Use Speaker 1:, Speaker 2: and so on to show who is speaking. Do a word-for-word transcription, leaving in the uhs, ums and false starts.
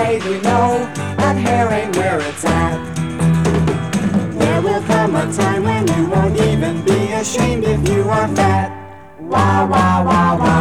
Speaker 1: afraid we know that hair ain't where it's at. There will come a time when you won't even be ashamed if you are fat. Wah, wah, wah, wah.